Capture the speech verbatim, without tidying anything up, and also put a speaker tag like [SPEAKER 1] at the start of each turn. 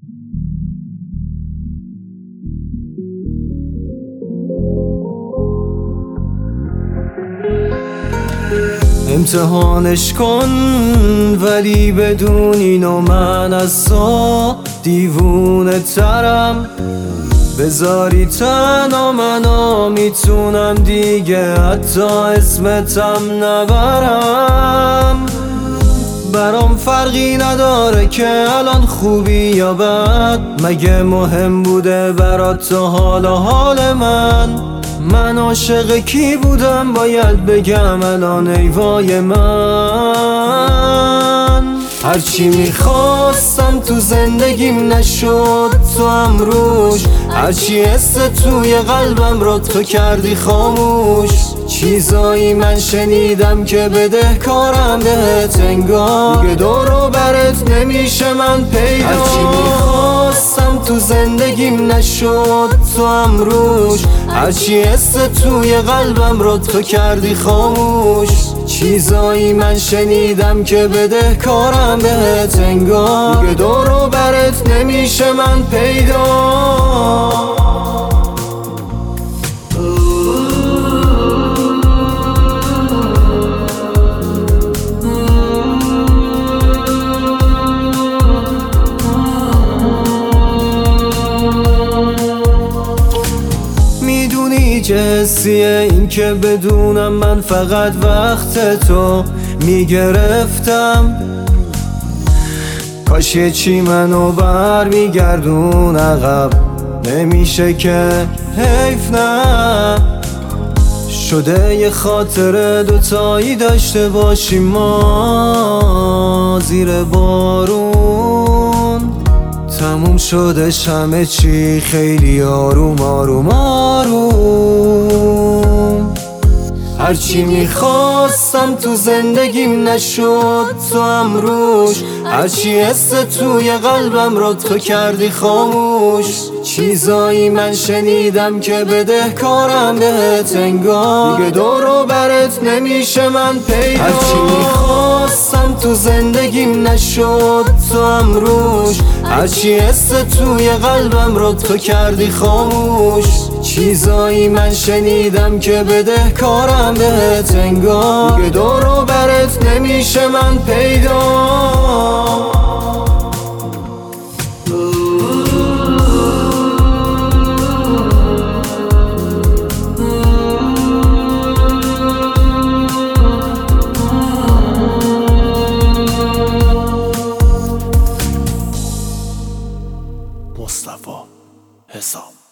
[SPEAKER 1] امتحانش کن ولی بدون اینو من از تو دیوونه ترم. بذاری تنها منو میتونم دیگه حتی اسمتم نبرم. برام فرقی نداره که الان خوبی یا بد، مگه مهم بوده برات تو حال و حال من؟ من عاشق کی بودم باید بگم الان ای وای من. هرچی میخواستم تو زندگیم نشد تو هم روش، هرچی حس توی قلبم رو تو کردی خاموش. چیزایی من شنیدم که بدهکارم بهت انگار، دیگه دور و برت نمیشه من پیدا. هرچی میخواستم تو زندگیم نشد تو هم روش، هرچی حس توی قلبم رو تو کردی خاموش. چیزایی من شنیدم که بدهکارم بهت انگار، دیگه دور و برت نمیشه من پیدا. جسیه این که بدونم من فقط وقت تو میگرفتم. کاش یه چی منو بر میگردون عقب، نمیشه که حیف نه شده یه خاطر دوتایی داشته باشیم ما زیر بارون. تموم شدش همه چی خیلی آروم آروم آروم. هرچی میخواستم تو زندگیم نشد تو هم روش، هرچی حس توی قلبم رو تو کردی خاموش. چیزایی من شنیدم که بدهکارم بهت انگار، دیگه دور و برت نمیشه من پیدا. هرچی میخواستم تو زندگیم نشد تو هم روش، هرچی حس توی قلبم رو تو کردی خاموش. چیزایی من شنیدم که بدهکارم بهت انگار، دیگه دور و برت نمیشه من پیدا.
[SPEAKER 2] مصطفی حسام.